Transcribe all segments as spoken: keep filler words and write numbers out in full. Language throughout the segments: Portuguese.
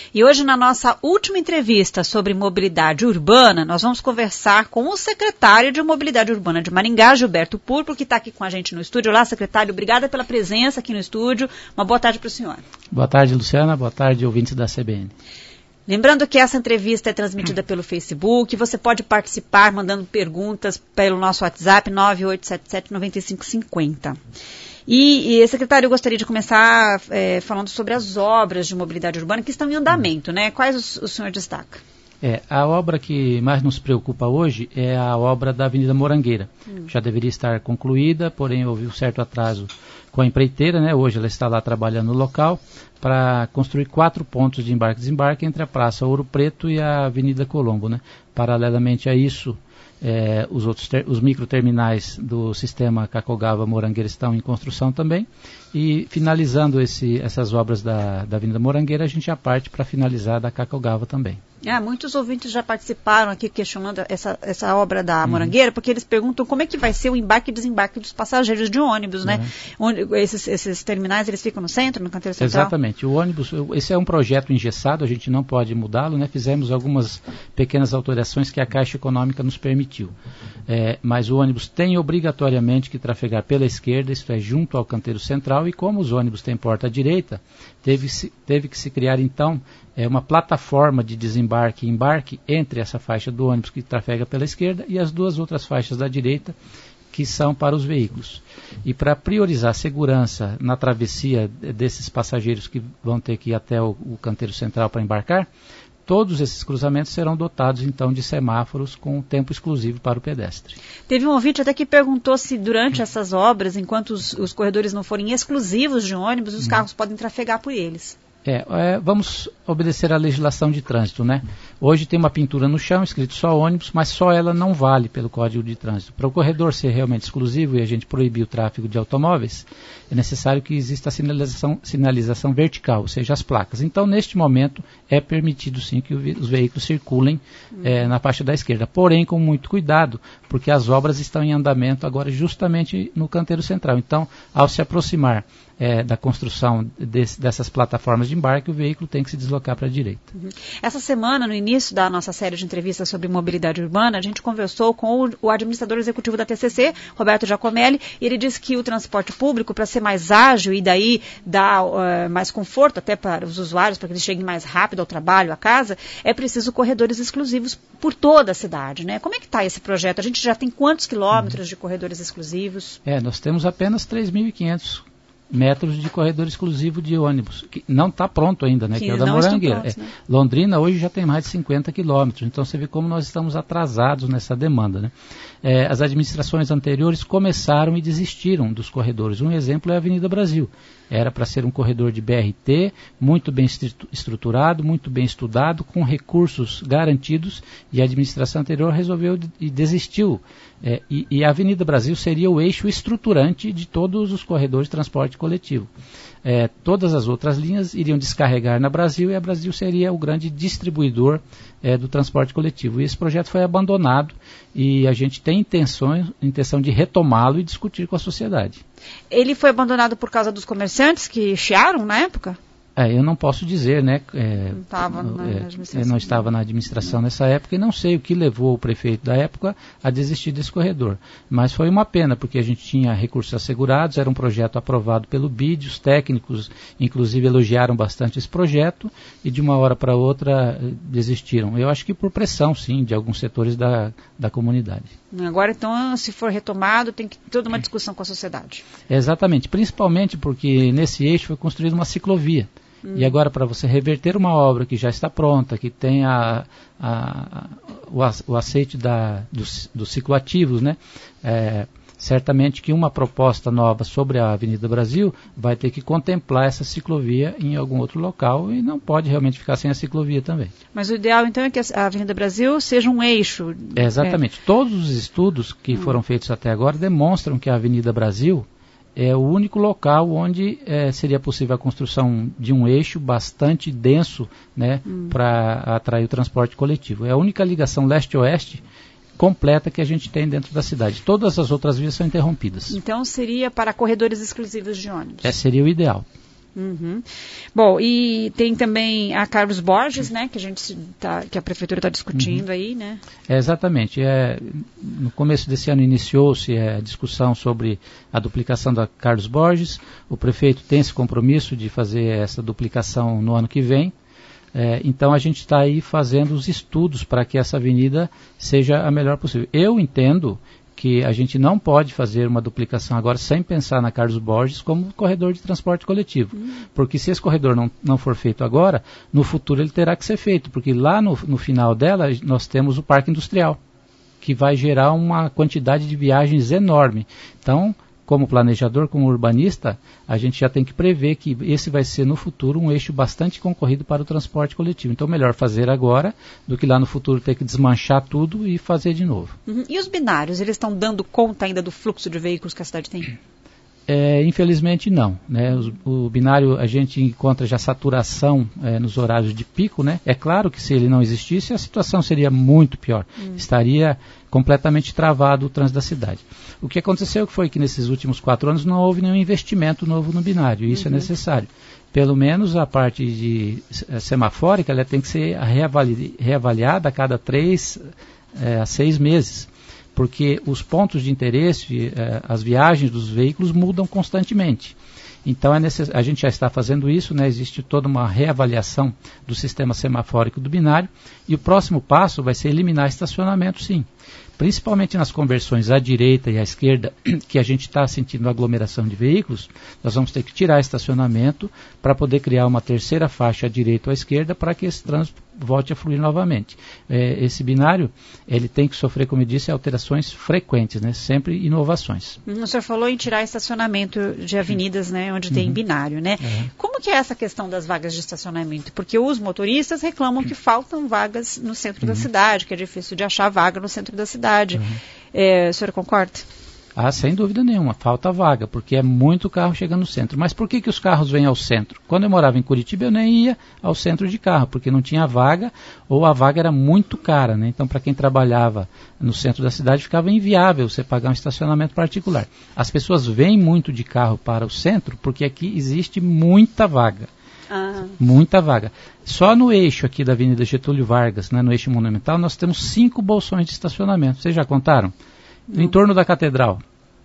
E hoje, na nossa última entrevista sobre mobilidade urbana, nós vamos conversar com o secretário de Mobilidade Urbana de Maringá, Gilberto Purpo, que está aqui com a gente no estúdio. Olá, secretário, obrigada pela presença aqui no estúdio. Uma boa tarde para o senhor. Boa tarde, Luciana. Boa tarde, ouvintes da C B N. Lembrando que essa entrevista é transmitida pelo Facebook, você pode participar mandando perguntas pelo nosso WhatsApp nove oito sete sete nove cinco cinco zero. E, e, secretário, eu gostaria de começar é, falando sobre as obras de mobilidade urbana que estão em andamento, né? Quais os, o senhor destaca? É, a obra que mais nos preocupa hoje é a obra da Avenida Morangueira. Hum. Já deveria estar concluída, porém houve um certo atraso com a empreiteira, né? Hoje ela está lá trabalhando no local para construir quatro pontos de embarque e desembarque entre a Praça Ouro Preto e a Avenida Colombo, né? Paralelamente a isso, É, os, outros ter, os microterminais do sistema Cacogava-Morangueira estão em construção também. E finalizando esse, essas obras da, da Avenida Morangueira, a gente já parte para finalizar da Cacogava também. Ah, muitos ouvintes já participaram aqui questionando essa, essa obra da Morangueira, uhum. porque eles perguntam como é que vai ser o embarque e desembarque dos passageiros de ônibus, né? Uhum. Onde, esses, esses terminais, eles ficam no centro, no canteiro central? Exatamente. O ônibus, esse é um projeto engessado, a gente não pode mudá-lo, né? Fizemos algumas pequenas alterações que a Caixa Econômica nos permitiu. É, mas o ônibus tem obrigatoriamente que trafegar pela esquerda, isto é, junto ao canteiro central, e como os ônibus têm porta à direita, teve, teve que se criar então é, uma plataforma de desembarque e embarque entre essa faixa do ônibus que trafega pela esquerda e as duas outras faixas da direita, que são para os veículos. E para priorizar a segurança na travessia desses passageiros que vão ter que ir até o, o canteiro central para embarcar, todos esses cruzamentos serão dotados, então, de semáforos com tempo exclusivo para o pedestre. Teve um ouvinte até que perguntou se durante essas obras, enquanto os, os corredores não forem exclusivos de ônibus, os hum. carros podem trafegar por eles. É, é, vamos obedecer à legislação de trânsito, né? Hoje tem uma pintura no chão, escrito só ônibus, mas só ela não vale pelo Código de Trânsito. Para o corredor ser realmente exclusivo e a gente proibir o tráfego de automóveis, é necessário que exista a sinalização, sinalização vertical, ou seja, as placas. Então, neste momento, é permitido sim que o, os veículos circulem uhum. é, na faixa da esquerda. Porém, com muito cuidado, porque as obras estão em andamento agora justamente no canteiro central. Então, ao se aproximar É, da construção desse, dessas plataformas de embarque, o veículo tem que se deslocar para a direita. Uhum. Essa semana, no início da nossa série de entrevistas sobre mobilidade urbana, a gente conversou com o, o administrador executivo da T C C, Roberto Giacomelli, e ele disse que o transporte público, para ser mais ágil e daí dar uh, mais conforto até para os usuários, para que eles cheguem mais rápido ao trabalho, à casa, é preciso corredores exclusivos por toda a cidade, né? Como é que está esse projeto? A gente já tem quantos quilômetros uhum. de corredores exclusivos? É, nós temos apenas três mil e quinhentos metros de corredor exclusivo de ônibus, que não está pronto ainda, né, que, que é o da Morangueira. Prontos, né? é, Londrina hoje já tem mais de cinquenta quilômetros, então você vê como nós estamos atrasados nessa demanda, né? É, as administrações anteriores começaram e desistiram dos corredores. Um exemplo é a Avenida Brasil. Era para ser um corredor de B R T, muito bem estruturado, muito bem estudado, com recursos garantidos, e a administração anterior resolveu e desistiu. É, e, e a Avenida Brasil seria o eixo estruturante de todos os corredores de transporte coletivo. É, todas as outras linhas iriam descarregar na Brasil e a Brasil seria o grande distribuidor é, do transporte coletivo. E esse projeto foi abandonado e a gente tem intenção, intenção de retomá-lo e discutir com a sociedade. Ele foi abandonado por causa dos comerciantes que chiaram na época? É, eu não posso dizer, né? É, não, tava na é, administração. não estava na administração nessa época e não sei o que levou o prefeito da época a desistir desse corredor. Mas foi uma pena, porque a gente tinha recursos assegurados, era um projeto aprovado pelo B I D, os técnicos inclusive elogiaram bastante esse projeto e de uma hora para outra desistiram. Eu acho que por pressão, sim, de alguns setores da, da comunidade. Agora, então, se for retomado, tem que ter toda uma discussão com a sociedade. Exatamente, principalmente porque nesse eixo foi construída uma ciclovia. Hum. E agora, para você reverter uma obra que já está pronta, que tem a, a, a, o, o aceite da, dos, dos cicloativos, né? É, certamente que uma proposta nova sobre a Avenida Brasil vai ter que contemplar essa ciclovia em algum outro local e não pode realmente ficar sem a ciclovia também. Mas o ideal, então, é que a Avenida Brasil seja um eixo. É, exatamente. É. Todos os estudos que hum. foram feitos até agora demonstram que a Avenida Brasil é o único local onde é, seria possível a construção de um eixo bastante denso, né, hum. para atrair o transporte coletivo. É a única ligação leste-oeste completa que a gente tem dentro da cidade. Todas as outras vias são interrompidas. Então seria para corredores exclusivos de ônibus? É, seria o ideal. Uhum. Bom, e tem também a Carlos Borges, né, que a gente tá, que a prefeitura está discutindo uhum. aí, né? É, exatamente. É, no começo desse ano iniciou-se a discussão sobre a duplicação da Carlos Borges. O prefeito tem esse compromisso de fazer essa duplicação no ano que vem. É, então a gente está aí fazendo os estudos para que essa avenida seja a melhor possível. Eu entendo que a gente não pode fazer uma duplicação agora sem pensar na Carlos Borges como corredor de transporte coletivo. Uhum. Porque se esse corredor não, não for feito agora, no futuro ele terá que ser feito, porque lá no, no final dela nós temos o parque industrial, que vai gerar uma quantidade de viagens enorme. Então, como planejador, como urbanista, a gente já tem que prever que esse vai ser no futuro um eixo bastante concorrido para o transporte coletivo. Então, melhor fazer agora do que lá no futuro ter que desmanchar tudo e fazer de novo. Uhum. E os binários, eles estão dando conta ainda do fluxo de veículos que a cidade tem? É, infelizmente não, né? O, o binário a gente encontra já saturação é, nos horários de pico, né? É claro que se ele não existisse a situação seria muito pior, hum. estaria completamente travado o trânsito da cidade. O que aconteceu foi que nesses últimos quatro anos não houve nenhum investimento novo no binário, e isso uhum. é necessário. Pelo menos a parte de semafórica ela tem que ser reavali, reavaliada a cada três é, a seis meses. Porque os pontos de interesse, eh, as viagens dos veículos mudam constantemente. Então é necess... a gente já está fazendo isso, né? Existe toda uma reavaliação do sistema semafórico do binário, e o próximo passo vai ser eliminar estacionamento, sim. Principalmente nas conversões à direita e à esquerda, que a gente está sentindo aglomeração de veículos, nós vamos ter que tirar estacionamento para poder criar uma terceira faixa à direita ou à esquerda para que esse trânsito volte a fluir novamente. É, esse binário, ele tem que sofrer, como eu disse, alterações frequentes, né? Sempre inovações. O senhor falou em tirar estacionamento de avenidas, né, onde uhum. tem binário, né? Uhum. Como que é essa questão das vagas de estacionamento? Porque os motoristas reclamam que faltam vagas no centro uhum. da cidade, que é difícil de achar vaga no centro da cidade. Uhum. É, o senhor concorda? Ah, sem dúvida nenhuma, falta vaga, porque é muito carro chegando no centro. Mas por que que os carros vêm ao centro? Quando eu morava em Curitiba, eu nem ia ao centro de carro, porque não tinha vaga, ou a vaga era muito cara, né? Então, para quem trabalhava no centro da cidade, ficava inviável você pagar um estacionamento particular. As pessoas vêm muito de carro para o centro, porque aqui existe muita vaga. Ah. Muita vaga. Só no eixo aqui da Avenida Getúlio Vargas, né, no eixo monumental, nós temos cinco bolsões de estacionamento. Vocês já contaram? Não. Em torno da catedral.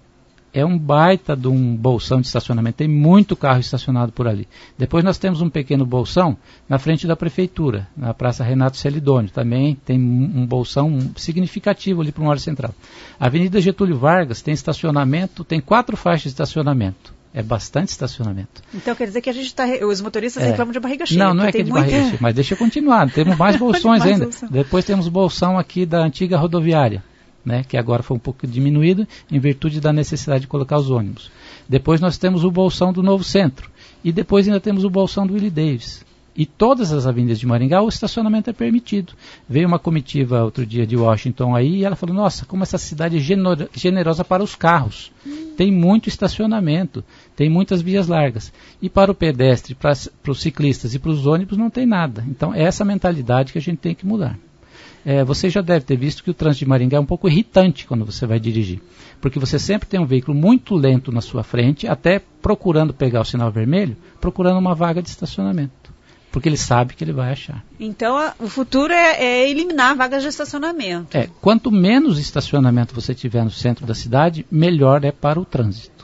É um baita de um bolsão de estacionamento. Tem muito carro estacionado por ali. Depois nós temos um pequeno bolsão na frente da prefeitura, na Praça Renato Celidônio. Também tem um bolsão significativo ali para uma área central. A Avenida Getúlio Vargas tem estacionamento, tem quatro faixas de estacionamento. É bastante estacionamento. Então quer dizer que a gente está, os motoristas é. reclamam de barriga cheia. Não, não é que é de muita... barriga cheia, mas deixa eu continuar. Temos mais bolsões mais ainda. Bolsão. Depois temos o bolsão aqui da antiga rodoviária, né, que agora foi um pouco diminuído em virtude da necessidade de colocar os ônibus. Depois nós temos o bolsão do Novo Centro. E depois ainda temos o bolsão do Willie Davis. E todas as avenidas de Maringá o estacionamento é permitido. Veio uma comitiva outro dia de Washington aí e ela falou, nossa, como essa cidade é generosa para os carros. Hum. Tem muito estacionamento, tem muitas vias largas. E para o pedestre, para, para os ciclistas e para os ônibus não tem nada. Então é essa mentalidade que a gente tem que mudar. É, você já deve ter visto que o trânsito de Maringá é um pouco irritante quando você vai dirigir. Porque você sempre tem um veículo muito lento na sua frente, até procurando pegar o sinal vermelho, procurando uma vaga de estacionamento. Porque ele sabe que ele vai achar. Então, a, o futuro é, é eliminar vagas de estacionamento. É, quanto menos estacionamento você tiver no centro da cidade, melhor é para o trânsito.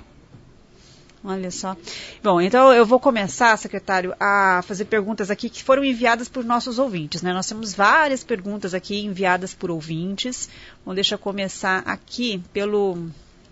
Olha só. Bom, então eu vou começar, secretário, a fazer perguntas aqui que foram enviadas por nossos ouvintes, né? Nós temos várias perguntas aqui enviadas por ouvintes. Bom, deixa eu começar aqui pelo...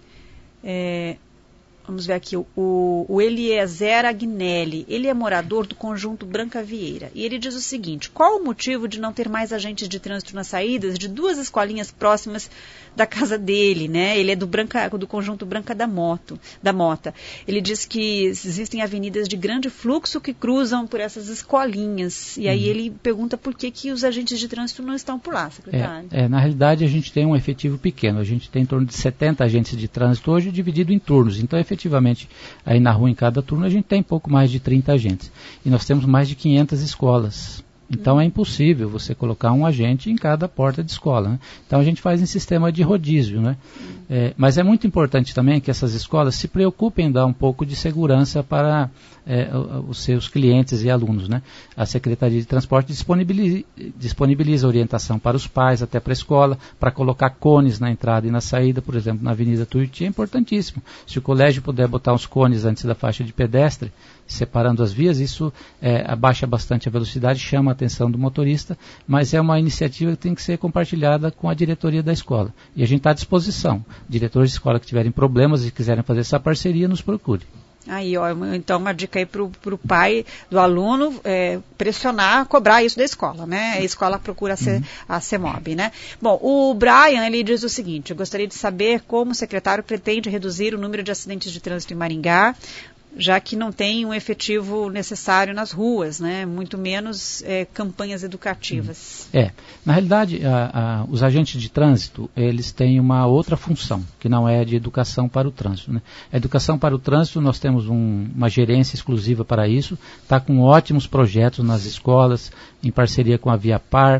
É, vamos ver aqui, o, o Eliezer Agnelli. Ele é morador do conjunto Branca Vieira. E ele diz o seguinte, qual o motivo de não ter mais agentes de trânsito nas saídas de duas escolinhas próximas da casa dele, né? Ele é do, Branca, do conjunto Branca da, Moto, da Mota. Ele diz que existem avenidas de grande fluxo que cruzam por essas escolinhas. E aí uhum. ele pergunta por que, que os agentes de trânsito não estão por lá, secretário. É, é, na realidade, a gente tem um efetivo pequeno. A gente tem em torno de setenta agentes de trânsito hoje, dividido em turnos. Então, efetivamente, aí na rua, em cada turno, a gente tem pouco mais de trinta agentes. E nós temos mais de quinhentas escolas Então uhum. é impossível você colocar um agente em cada porta de escola, né? Então a gente faz em sistema de rodízio, né? Uhum. É, mas é muito importante também que essas escolas se preocupem em dar um pouco de segurança para é, os seus clientes e alunos, né? A Secretaria de Transporte disponibiliza, disponibiliza orientação para os pais, até para a escola, para colocar cones na entrada e na saída, por exemplo, na Avenida Tuiuti, é importantíssimo. Se o colégio puder botar uns cones antes da faixa de pedestre, separando as vias, isso é, abaixa bastante a velocidade, chama a atenção do motorista, mas é uma iniciativa que tem que ser compartilhada com a diretoria da escola. E a gente está à disposição. Diretores de escola que tiverem problemas e quiserem fazer essa parceria, nos procure. Aí, ó, então uma dica aí para o pai do aluno é, pressionar, cobrar isso da escola, né? A escola procura a, C, uhum. a CEMOB, né? Bom, o Brian, ele diz o seguinte: eu gostaria de saber como o secretário pretende reduzir o número de acidentes de trânsito em Maringá, já que não tem um efetivo necessário nas ruas, né? Muito menos é, campanhas educativas. É, na realidade, a, a, os agentes de trânsito, eles têm uma outra função, que não é de educação para o trânsito, né? A educação para o trânsito, nós temos um, uma gerência exclusiva para isso, está com ótimos projetos nas escolas, em parceria com a Viapar.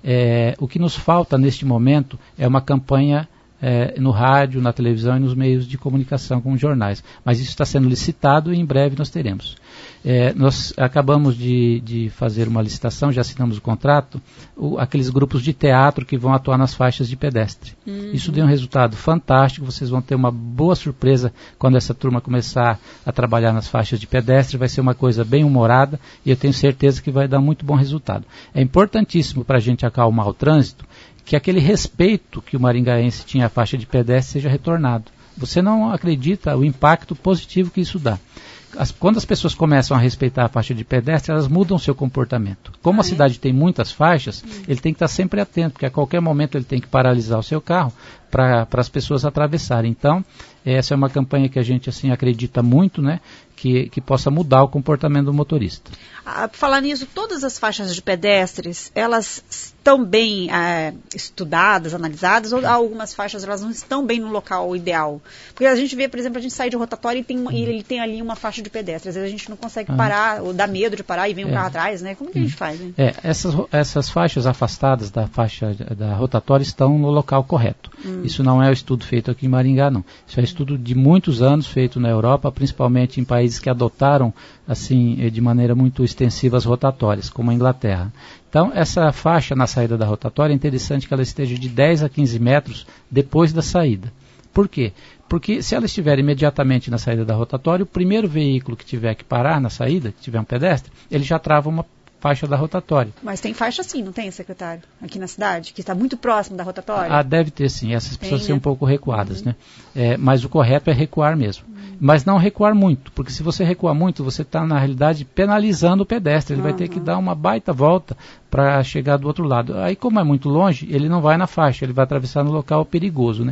É, o que nos falta neste momento é uma campanha É, no rádio, na televisão e nos meios de comunicação, como jornais. Mas isso está sendo licitado e em breve nós teremos. É, nós acabamos de, de fazer uma licitação, já assinamos o contrato, o, aqueles grupos de teatro que vão atuar nas faixas de pedestre. Uhum. Isso deu um resultado fantástico, vocês vão ter uma boa surpresa quando essa turma começar a trabalhar nas faixas de pedestre, vai ser uma coisa bem humorada e eu tenho certeza que vai dar muito bom resultado. É importantíssimo para a gente acalmar o trânsito que aquele respeito que o maringaense tinha à faixa de pedestre seja retornado. Você não acredita o impacto positivo que isso dá. As, quando as pessoas começam a respeitar a faixa de pedestre, elas mudam o seu comportamento. Como ah, a cidade é? tem muitas faixas, hum. ele tem que estar sempre atento, porque a qualquer momento ele tem que paralisar o seu carro para as pessoas atravessarem. Então, essa é uma campanha que a gente assim acredita muito, né, que, que possa mudar o comportamento do motorista. Ah, falar nisso, todas as faixas de pedestres, elas estão bem é, estudadas, analisadas, ou algumas faixas elas não estão bem no local ideal? Porque a gente vê, por exemplo, a gente sai de rotatório e, tem, e ele tem ali uma faixa de pedestre. Às vezes a gente não consegue ah. parar, ou dá medo de parar e vem um é. carro atrás, né? Como que a gente faz? Né? É, essas, essas faixas afastadas da faixa da rotatória estão no local correto. Hum. Isso não é o estudo feito aqui em Maringá, não. Isso é um estudo de muitos anos feito na Europa, principalmente em países que adotaram assim de maneira muito extensiva as rotatórias, como a Inglaterra. Então, essa faixa na saída da rotatória é interessante que ela esteja de dez a quinze metros depois da saída. Por quê? Porque se ela estiver imediatamente na saída da rotatória, o primeiro veículo que tiver que parar na saída, que tiver um pedestre, ele já trava uma faixa da rotatória. Mas tem faixa sim, não tem, secretário? Aqui na cidade, que está muito próximo da rotatória? Ah, deve ter sim. Essas precisam ser um pouco recuadas, uhum. né? É, mas o correto é recuar mesmo. Uhum. Mas não recuar muito, porque se você recuar muito, você está, na realidade, penalizando o pedestre. Ele uhum. vai ter que dar uma baita volta para chegar do outro lado. Aí, como é muito longe, ele não vai na faixa, ele vai atravessar no local perigoso, né?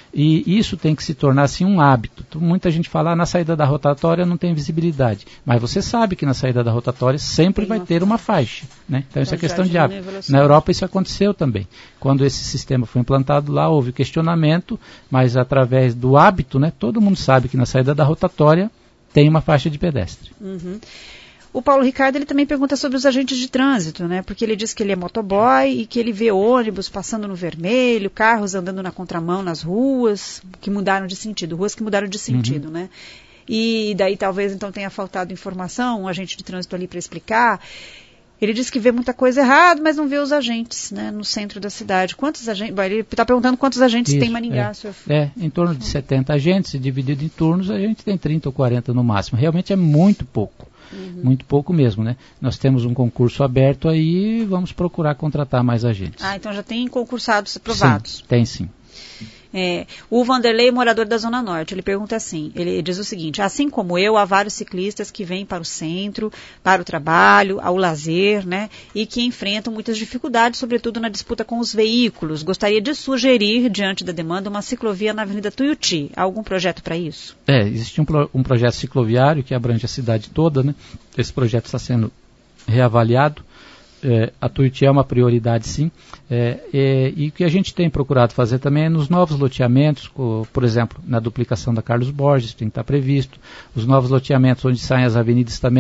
E isso tem que se tornar assim um hábito. Muita gente fala, ah, na saída da rotatória não tem visibilidade. Mas você sabe que na saída da rotatória sempre vai ter uma faixa, né? Então isso é questão de hábito. Na Europa isso aconteceu também. Quando esse sistema foi implantado lá, houve questionamento, mas através do hábito, né, todo mundo sabe que na saída da rotatória tem uma faixa de pedestre. Uhum. O Paulo Ricardo, ele também pergunta sobre os agentes de trânsito, né? Porque ele diz que ele é motoboy e que ele vê ônibus passando no vermelho, carros andando na contramão nas ruas, que mudaram de sentido, ruas que mudaram de sentido, uhum. né? E daí talvez então tenha faltado informação, um agente de trânsito ali para explicar. Ele diz que vê muita coisa errada, mas não vê os agentes, né, no centro da cidade. Quantos agentes? Ele está perguntando quantos agentes Isso, tem em Maringá, é, senhor? É, em torno de setenta agentes, dividido em turnos, a gente tem trinta ou quarenta no máximo. Realmente é muito pouco. Uhum. Muito pouco mesmo, né? Nós temos um concurso aberto aí e vamos procurar contratar mais agentes. Ah, então já tem concursados aprovados? Sim, tem sim. É, o Vanderlei, morador da Zona Norte, ele pergunta assim, ele diz o seguinte: assim como eu, há vários ciclistas que vêm para o centro, para o trabalho, ao lazer, né, e que enfrentam muitas dificuldades, sobretudo na disputa com os veículos. Gostaria de sugerir, diante da demanda, uma ciclovia na Avenida Tuiuti. Há algum projeto para isso? É, existe um, pro, um projeto cicloviário que abrange a cidade toda, né? Esse projeto está sendo reavaliado. É, a Tuiuti é uma prioridade, sim, é, é, e o que a gente tem procurado fazer também é nos novos loteamentos, co, por exemplo, na duplicação da Carlos Borges, tem que estar previsto, os novos loteamentos onde saem as avenidas também,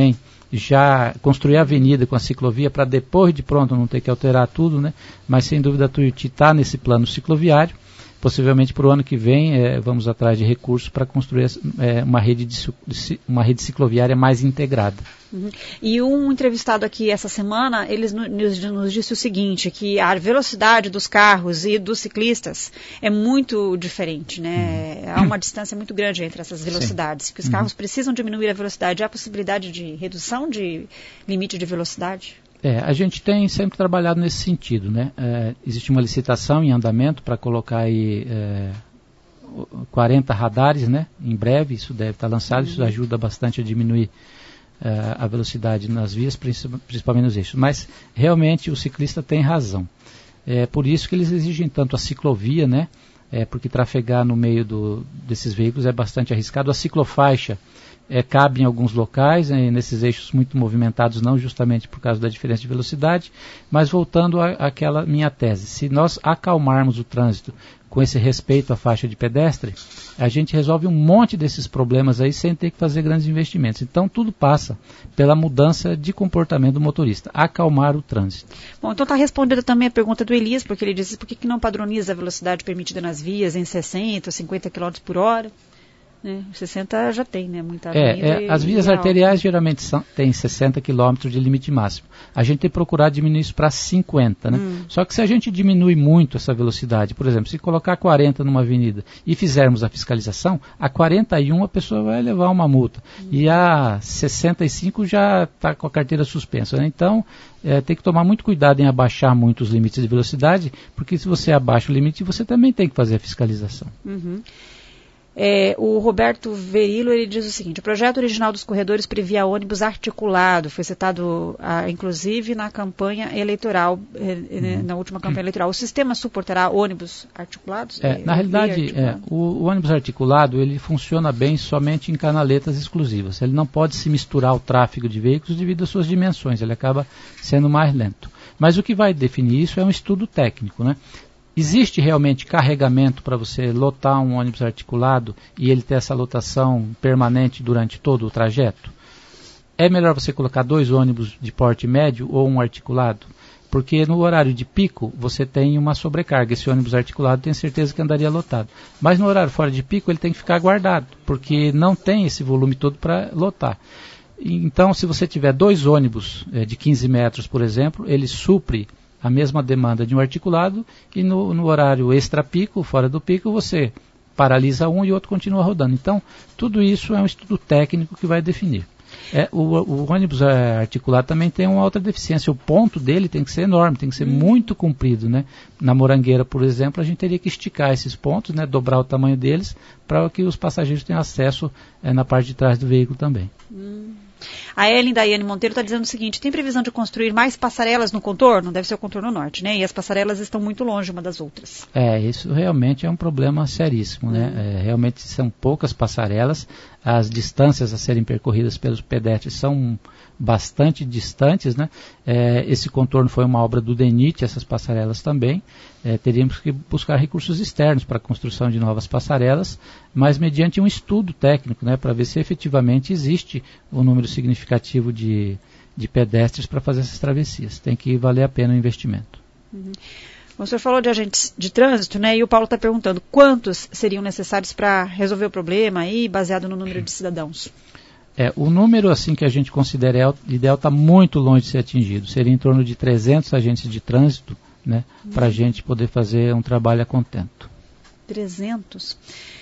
já construir a avenida com a ciclovia para depois de pronto não ter que alterar tudo, né? Mas sem dúvida a Tuiuti está nesse plano cicloviário. Possivelmente para o ano que vem é, vamos atrás de recursos para construir é, uma, rede de, uma rede cicloviária mais integrada. Uhum. E um entrevistado aqui essa semana, ele nos, nos disse o seguinte, que a velocidade dos carros e dos ciclistas é muito diferente, né? Uhum. Há uma distância muito grande entre essas velocidades, Sim. que os uhum. carros precisam diminuir a velocidade. Há a possibilidade de redução de limite de velocidade? É, a gente tem sempre trabalhado nesse sentido, né? É, existe uma licitação em andamento para colocar aí é, quarenta radares, né? Em breve isso deve estar lançado, uhum. isso ajuda bastante a diminuir é, a velocidade nas vias, principalmente nos eixos. Mas realmente o ciclista tem razão. É por isso que eles exigem tanto a ciclovia, né? É, porque trafegar no meio do, desses veículos é bastante arriscado. A ciclofaixa É, cabe em alguns locais, né, nesses eixos muito movimentados, não justamente por causa da diferença de velocidade, mas voltando àquela minha tese, se nós acalmarmos o trânsito com esse respeito à faixa de pedestre, a gente resolve um monte desses problemas aí sem ter que fazer grandes investimentos. Então tudo passa pela mudança de comportamento do motorista, acalmar o trânsito. Bom, então está respondendo também a pergunta do Elias, porque ele disse por que, que não padroniza a velocidade permitida nas vias em sessenta, cinquenta quilômetros por hora? Né? sessenta já tem, né? Muita é, é, as vias e arteriais alta. Geralmente são, tem sessenta quilômetros de limite máximo. A gente tem procurado diminuir isso para cinquenta, né? Hum. Só que se a gente diminui muito essa velocidade, por exemplo, se colocar quarenta numa avenida e fizermos a fiscalização, a quarenta e um a pessoa vai levar uma multa. Hum. E a sessenta e cinco já está com a carteira suspensa, né? Então, é, tem que tomar muito cuidado em abaixar muito os limites de velocidade, porque se você abaixa o limite, você também tem que fazer a fiscalização. Uhum. É, o Roberto Verilo, ele diz o seguinte: o projeto original dos corredores previa ônibus articulado, foi citado ah, inclusive na campanha eleitoral, eh, uhum. na última campanha eleitoral. O sistema suportará ônibus articulados? É, na realidade, é, o, o ônibus articulado ele funciona bem somente em canaletas exclusivas. Ele não pode se misturar ao tráfego de veículos devido às suas dimensões, ele acaba sendo mais lento. Mas o que vai definir isso é um estudo técnico, né? Existe realmente carregamento para você lotar um ônibus articulado e ele ter essa lotação permanente durante todo o trajeto? É melhor você colocar dois ônibus de porte médio ou um articulado? Porque no horário de pico você tem uma sobrecarga. Esse ônibus articulado tem certeza que andaria lotado. Mas no horário fora de pico ele tem que ficar guardado, porque não tem esse volume todo para lotar. Então, se você tiver dois ônibus é, de quinze metros, por exemplo, ele supre a mesma demanda de um articulado e no, no horário extra-pico, fora do pico, você paralisa um e o outro continua rodando. Então, tudo isso é um estudo técnico que vai definir. É, o, o ônibus articulado também tem uma outra deficiência. O ponto dele tem que ser enorme, tem que ser hum. muito comprido, né? Na Morangueira, por exemplo, a gente teria que esticar esses pontos, né? Dobrar o tamanho deles para que os passageiros tenham acesso é, na parte de trás do veículo também. Hum. A Ellen Daiane Monteiro está dizendo o seguinte: tem previsão de construir mais passarelas no contorno? Deve ser o contorno norte, né? E as passarelas estão muito longe uma das outras. É, isso realmente é um problema seríssimo, né? Hum. É, realmente são poucas passarelas, as distâncias a serem percorridas pelos pedestres são bastante distantes, né? É, esse contorno foi uma obra do DENIT, essas passarelas também. É, teríamos que buscar recursos externos para a construção de novas passarelas, mas mediante um estudo técnico, né, para ver se efetivamente existe um número significativo de, de pedestres para fazer essas travessias. Tem que valer a pena o investimento. Uhum. O senhor falou de agentes de trânsito, né, e o Paulo está perguntando quantos seriam necessários para resolver o problema aí, baseado no número de cidadãos. É, o número assim que a gente considera ideal está muito longe de ser atingido. Seria em torno de trezentos agentes de trânsito, né, hum. para a gente poder fazer um trabalho a contento. trezentos.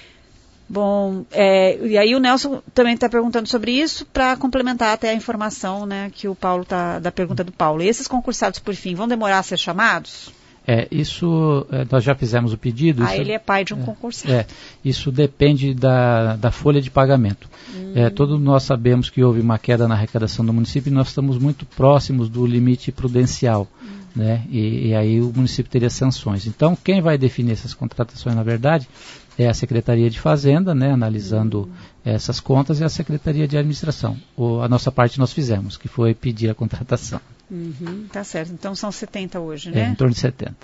Bom, é, e aí o Nelson também está perguntando sobre isso para complementar até a informação, né, que o Paulo tá, da pergunta do Paulo. E esses concursados, por fim, vão demorar a ser chamados? É, isso, é, nós já fizemos o pedido. Ah, isso, ele é pai de um é, concursado. É, isso depende da, da folha de pagamento. Hum. É, todos nós sabemos que houve uma queda na arrecadação do município e nós estamos muito próximos do limite prudencial. Hum. Né? E, e aí o município teria sanções. Então, quem vai definir essas contratações, na verdade, é a Secretaria de Fazenda, né, analisando hum. essas contas, e a Secretaria de Administração. O, a nossa parte nós fizemos, que foi pedir a contratação. Uhum, tá certo. Então são setenta hoje, né? É, em torno de setenta.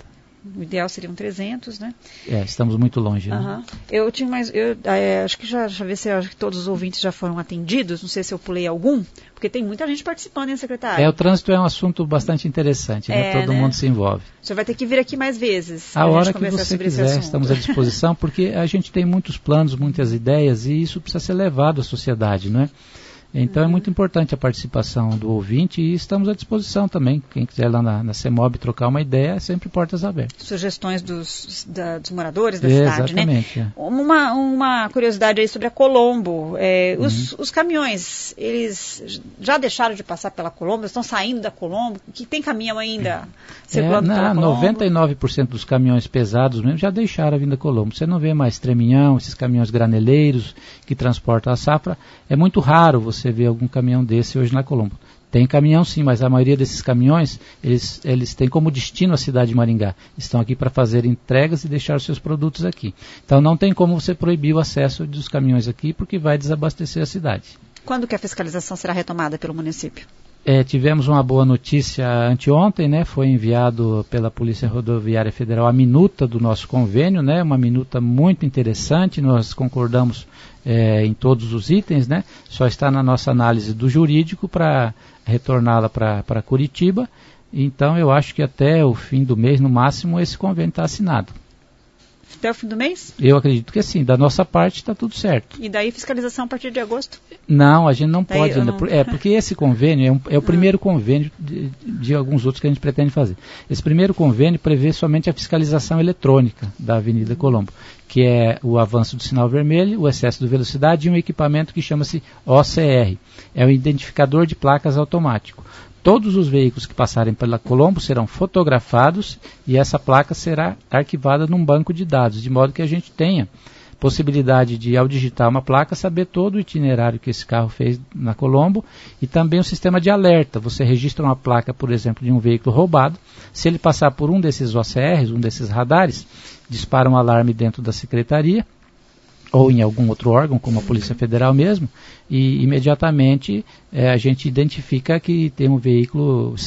O ideal seriam trezentos, né? É, estamos muito longe, né? Uhum. Eu tinha mais, eu é, acho que já, já vi se acho que todos os ouvintes já foram atendidos, não sei se eu pulei algum, porque tem muita gente participando, hein, secretário? É, o trânsito é um assunto bastante interessante, né? É, todo né? mundo se envolve. O senhor vai ter que vir aqui mais vezes. A hora que você quiser, estamos à disposição, porque a gente tem muitos planos, muitas ideias, e isso precisa ser levado à sociedade, não é? Então uhum. é muito importante a participação do ouvinte e estamos à disposição também. Quem quiser lá na, na CEMOB trocar uma ideia, é sempre portas abertas. Sugestões dos, da, dos moradores da é, cidade, exatamente, né? É. Uma, uma curiosidade aí sobre a Colombo. É, uhum. os, os caminhões, eles já deixaram de passar pela Colombo? Estão saindo da Colombo? Que tem caminhão ainda circulando é, pela Colombo? noventa e nove por cento dos caminhões pesados mesmo já deixaram a vinda Colombo. Você não vê mais treminhão, esses caminhões graneleiros que transportam a safra. É muito raro você ver algum caminhão desse hoje na Colombo. Tem caminhão sim, mas a maioria desses caminhões, eles, eles têm como destino a cidade de Maringá. Estão aqui para fazer entregas e deixar os seus produtos aqui. Então não tem como você proibir o acesso dos caminhões aqui, porque vai desabastecer a cidade. Quando que a fiscalização será retomada pelo município? É, tivemos uma boa notícia anteontem, né? Foi enviado pela Polícia Rodoviária Federal a minuta do nosso convênio, né? Uma minuta muito interessante, nós concordamos é, em todos os itens, né? Só está na nossa análise do jurídico para retorná-la para Curitiba. Então eu acho que até o fim do mês, no máximo, esse convênio está assinado. Até o fim do mês? Eu acredito que sim, da nossa parte está tudo certo. E daí fiscalização a partir de agosto? Não, a gente não daí pode ainda. Não... É, porque esse convênio é, um, é o primeiro convênio de, de alguns outros que a gente pretende fazer. Esse primeiro convênio prevê somente a fiscalização eletrônica da Avenida uhum. Colombo, que é o avanço do sinal vermelho, o excesso de velocidade e um equipamento que chama-se O C R. É o identificador de placas automático. Todos os veículos que passarem pela Colombo serão fotografados e essa placa será arquivada num banco de dados, de modo que a gente tenha possibilidade de, ao digitar uma placa, saber todo o itinerário que esse carro fez na Colombo e também o sistema de alerta. Você registra uma placa, por exemplo, de um veículo roubado. Se ele passar por um desses O C Rs, um desses radares, dispara um alarme dentro da secretaria ou em algum outro órgão, como a Polícia Federal mesmo, e imediatamente é, a gente identifica que tem um veículo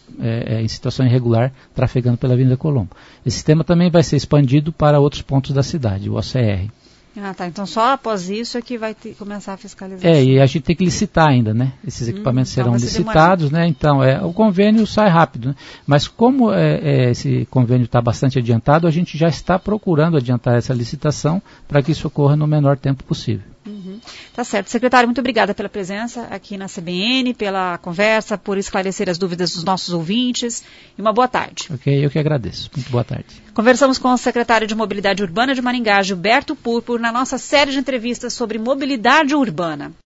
é, em situação irregular trafegando pela Avenida Colombo. Esse sistema também vai ser expandido para outros pontos da cidade, o O C R. Ah, tá. Então só após isso é que vai ter, começar a fiscalização. É, e a gente tem que licitar ainda, né? Esses equipamentos hum, serão então licitados, né? Então, é, o convênio sai rápido, né? Mas como é, é, esse convênio está bastante adiantado, a gente já está procurando adiantar essa licitação para que isso ocorra no menor tempo possível. Uhum. Tá certo. Secretário, muito obrigada pela presença aqui na C B N, pela conversa, por esclarecer as dúvidas dos nossos ouvintes. E uma boa tarde. Ok, eu que agradeço. Muito boa tarde. Conversamos com o secretário de Mobilidade Urbana de Maringá, Gilberto Purpur, na nossa série de entrevistas sobre mobilidade urbana.